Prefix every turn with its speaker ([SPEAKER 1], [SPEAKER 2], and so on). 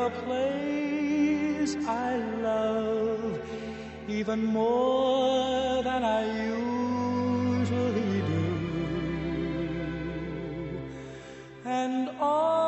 [SPEAKER 1] a place I love even more than I usually do. And all